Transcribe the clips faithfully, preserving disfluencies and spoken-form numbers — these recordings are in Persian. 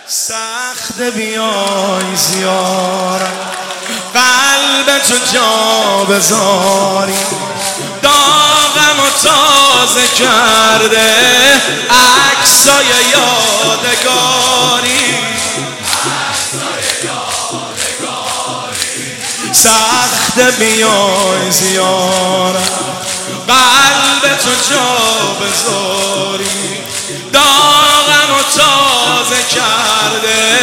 سخت بیای زیارت قلب تو جا بذاری، داغم و تازه کرده عکسای یادگاری. سخت بیای زیارت قلب تو جا بذاری، داغم و تازه کرده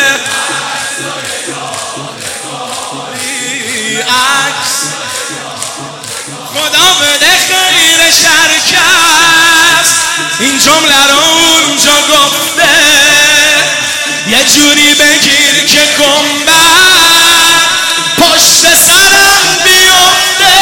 عکس. خدا بده خیر شرکت این جمله رو اونجا گفته، یه جوری بگیر که گنبد پشت سرم بیفته،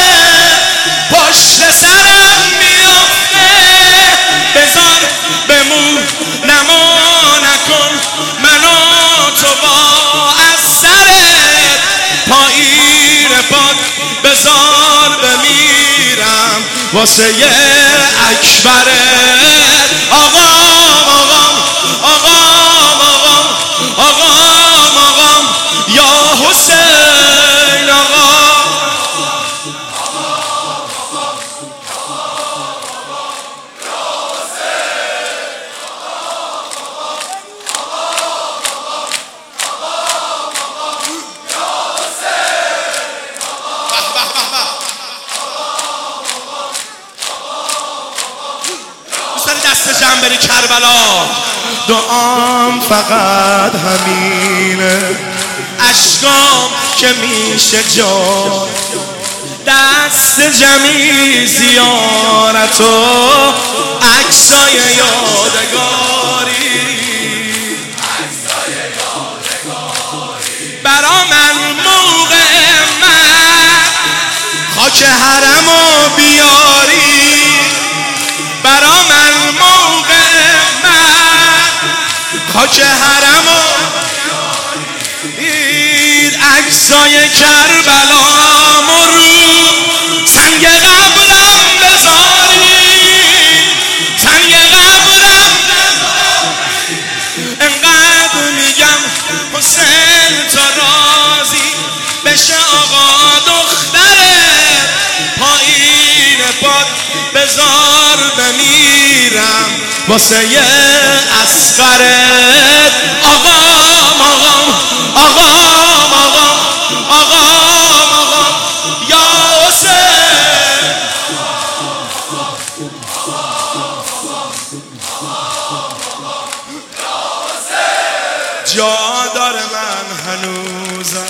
پشت سرم بیفته. بذار بمون نما نکن منو تو با از سرت، پایین پاد بذار بمیرم واسه یه اکبرت. آقام آقام آقام آقام آقام آقام یا حسین آقام. دست جمع بری کربلا، دعام فقط همینه، اشکام که میشه جا، دست جمعی زیارت و عکسای یادگاری. برا من موقع من خاک حرمو بیاری، برا من موقع من خاک حرمو بیاری، عکسای کربلا رو سنگ قبرم بذاری، سنگ قبرم بذاری. انقدر میگم حسین تا راضی بشه آقا دختره، پایین پاد بذار بمیرم واسه یه اصغرت. آقام آقام آقام آقام آقام آقام یا حسین. جا داره من هنوزم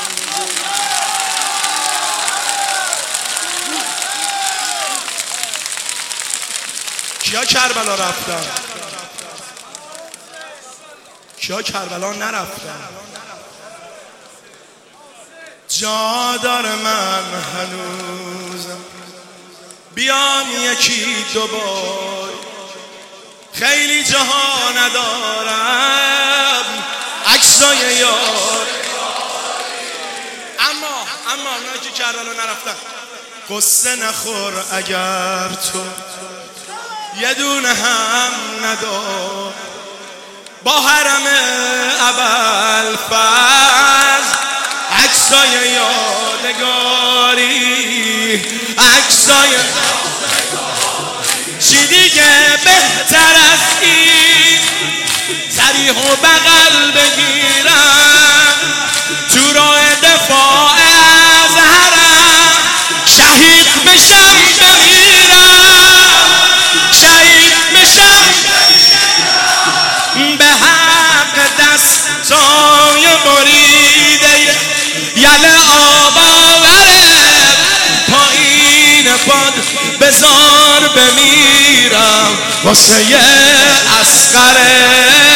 کیا کربلا رفتن؟ کیا کربلا نرفتن؟ جا داره من هنوزم بیام یکی دوبار، خیلی جاها ندارم عکسای یار. اما اما اونایی که کربلا نرفتن قصه نخور اگر تو یه دونه هم ندار، با حرم ابوالفضل عکسای یادگاری، عکسای چی دیگه بهتر از این صریح و بغل بگیرم تو راه دفاع از حرم، شهید بشم بمیرم، شهید بشم به حق دستای بریده یل آب آورد، پایین پاد بذار بمیرم واسه یه اصغرت.